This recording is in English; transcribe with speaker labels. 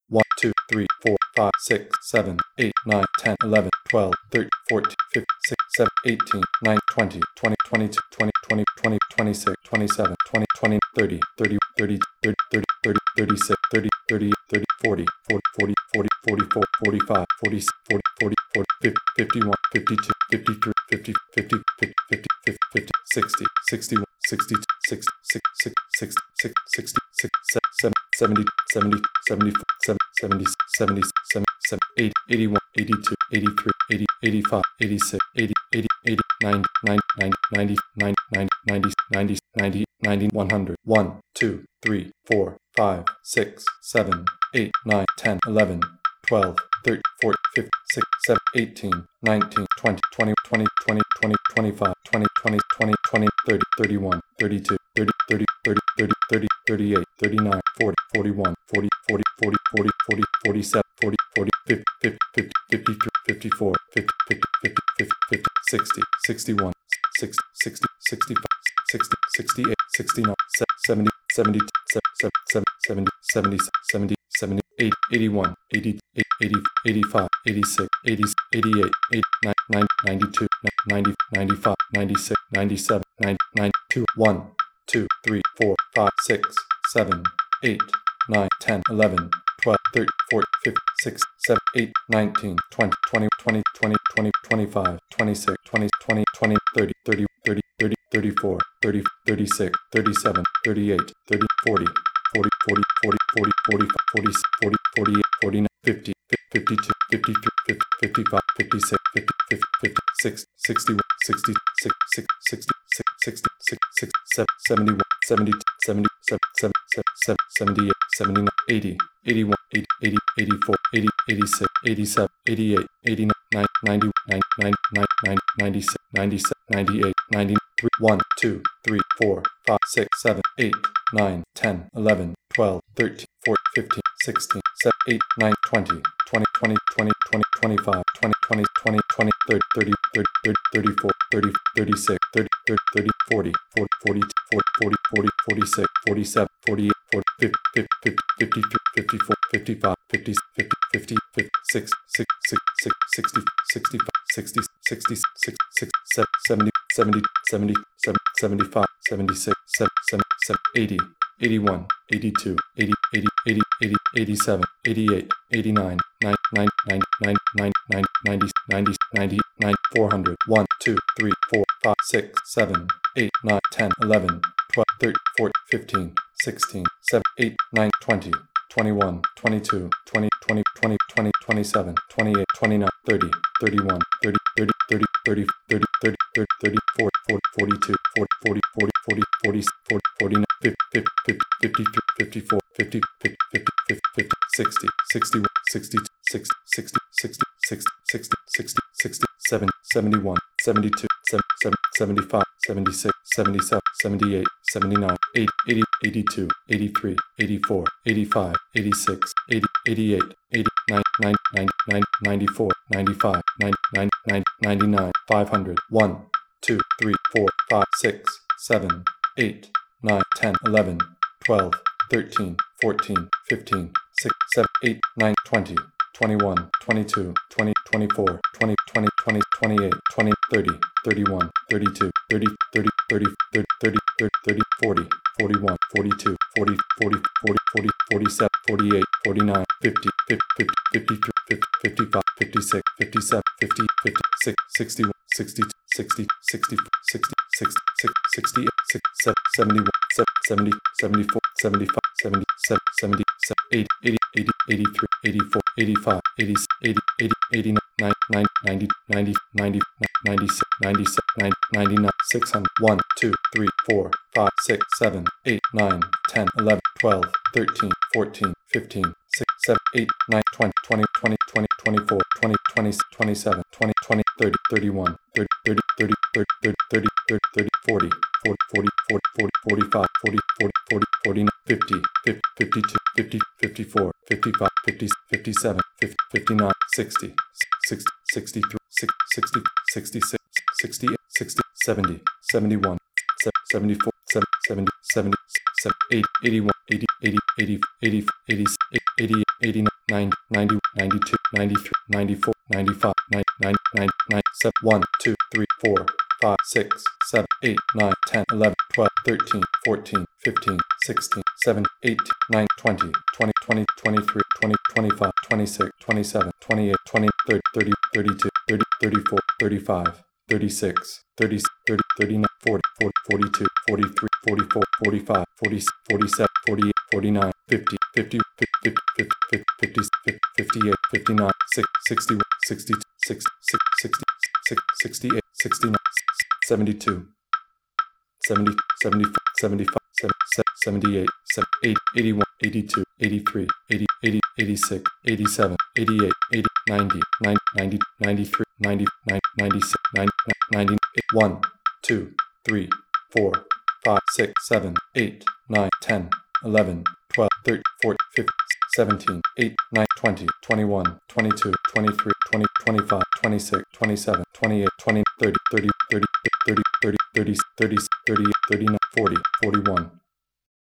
Speaker 1: 1, 2, 3, 4, 5, 6, 7, 8, 9, 10, 11, 12, 13, 14, 15, 16, 17, 18, 19, 20, 20, 22, 20, 20, 20, 26, 27, 20, 20, 30, 30, 30, 30, 30, 30, 36, 30, 38, 30, 40, 40, 40, 40, 44, 45, 46, 40, 40, 40, 50, 51, 52, 53, 50, 50, 50, 50, 50, 50, 60, 61, 62, 60, 60, 60, 60, 60, 60, 70, 70, 74, 70, 70, 70, 80, 81, 82, 83, 80, 85, 86, 80, 80, 80, 90, 90, 90, 90, 90, 90, 90, 90, 90, 100, 1, 2, 3, 4, 5, 6, 7, 8, 9, 10, 11, 12, 13, 14, 15, 16, 17, 18, 19, 20, 20, 20, 20, 20, 25, 20, 20, 20, 20, 30, 31, 32, 30, 30, 30, 30, 30, 38, 39, 40, 41, 40, 40, 40, 40, 40, 47, 40, 40, 50, 50, 50, 53, 54, 50, 50, 50, 50, 50, 60, 61, 60, 60, 65, 60, 68, 69, 70, 70, 70, 70, 70, 70, 70, 80, 81, 80, 80, 85, 86, 80, 88, 89, 90, 92, 90, 95, 96, 97, 90, 92, 1, 2, 3, 4, 5, 6, 7, 8, 9, 10, 11, 12, 13, 14, 15, 16, 17, 18, 19, 20, 20, 20, 20, 20, 25, 26, 20, 20, 20, 30, 30, 30, 30, 34, 30, 36, 37, 38, 30, 40, 40, 40, 40, 40, 45, 46, 40, 48, 49, 50, 52, 53, 50, 55, 56, 50, 50, 56, 61, 60, 60, 60, 60, 60, 71, 72, 77, 78, 79, 80, 81, 80, 80, 84, 80, 86, 87, 88, 89, 90, 90, 90, 96, 97, 98, 93, 1, 2, 3, 4, 5, 6, 7, 8, 9, 10, 11, 12, 13, 14, 15, 16, 17, 8, 9, 20, 20, 20, 20, 20, 25, 20, 20, 20, 20, 30, 30, 30, 30, 34, 30, 36, 30, 30, 30, 40, 40, 40, 40, 40, 46, 47, 48, 40, 50, 50, 50, 53, 54, 55, 50, 50, 50, 56, 6, 6, 60, 65, 60, 60, 60, 70, 70, 70, 75, 76, 80, 81, 82, 80, 80, 80, 80, 87, 88, 89, 90, 90, 90, 90, 90, 90, 90, 90, 400, 1, 2, 3, 4, 5, 6, 7, 8, 9, 10, 11, 12, 13, 14, 15, 16, 17, 8, 9, 20, 21, 22, 20, 20, 20, 20, 27, 28, 29, 30, 31, 30, 30, 30, 30, 30, 30, 30, 30, 40, 40, 42, 40, 40, 40, 40, 40, 40, 49, 50, 50, 50, 53, 54, 50, 50, 50, 50, 50, 60, 61, 62, 60, 60, 60, 60, 60, 60, 60, 70, 71, 72, 75, 76, 77, 78, 79, 80, 80, 82, 83, 84, 85, 86, 80, 88, 89, 90, 90, 94, 95, 90, 90, 99, 500, 1, 2, 3, 4, 5, 6, 7, 8, 9, 10, 11, 12, 13, 14, 15, 6, 7, 8, 9, 20, 21, 22, 20, 24, 20, 20, 20, 28, 20, 30, 31, 32, 30, 30, 30, 30, 30, 30, 30, 40, 41, 42, 40, 40, 40, 40, 47, 48, 49, 50, 50, 50, 53, 50, 55, 56, 57, 50, 56, 61, 62, 60, 60, 60, 60, 68, 71, 70, 74, 75, 77, 70, 80, 80, 80, 83, 84, 85, 86, 80, 80, 89, 90, 90, 90, 90, 96, 97, 90, 99, 600, 1, 2, 3, 4, 5, 6, 7, 8, 9, 10, 11, 12, 13, 14, 15, 6, 7, 8, 9, 20, 20, 20, 20, 24, 20, 20, 27, 20, 20, 30, 31, 30, 30, 30, 30, 30, 30, 30, 30, 40, 40, 40, 40, 40, 45, 40, 40, 40, 49, 50, 50, 52, 50, 54, 55, 50, 57, 50, 59, 60, 60, 63, 60, 66, 68, 60, 70, 71, 74, 70, 70, 80, 81, 80, 80, 80, 80, 80, 80, 89, 90, 90, 92, 93, 94, 95, 90, 90, 97, 1, 2, 3, 4, 5, 6, 7, 8, 9, 10, 11, 12, 13, 14, 15, 16, 17, 18, 19, 20, 20, 20, 23, 20, 25, 26, 27, 28, 20, 30, 30, 32, 30, 34, 35, 36, 30, 30, 39, 40, 40, 42, 43, 44, 45, 46, 47, 48, 49, 50, 50, 50, 50, 50, 50, 58, 59, 61, 62, 66, 60, 68, 69, 72, 70, 74, 75, 78, 80, 81, 82, 83, 80, 80, 86, 87, 88, 80, 90, 90, 93, 90, 96, 90, 90, 1, 2, 3, 4, 5, 6, 7, 8, 9, 10, 11, 12, 13, 14, 15, 17, 8, 9, 20, 21, 22, 23, 20, 25, 26, 27, 28, 20, 30, 30, 30, 30, 30, 30, 30, 39, 40, 41,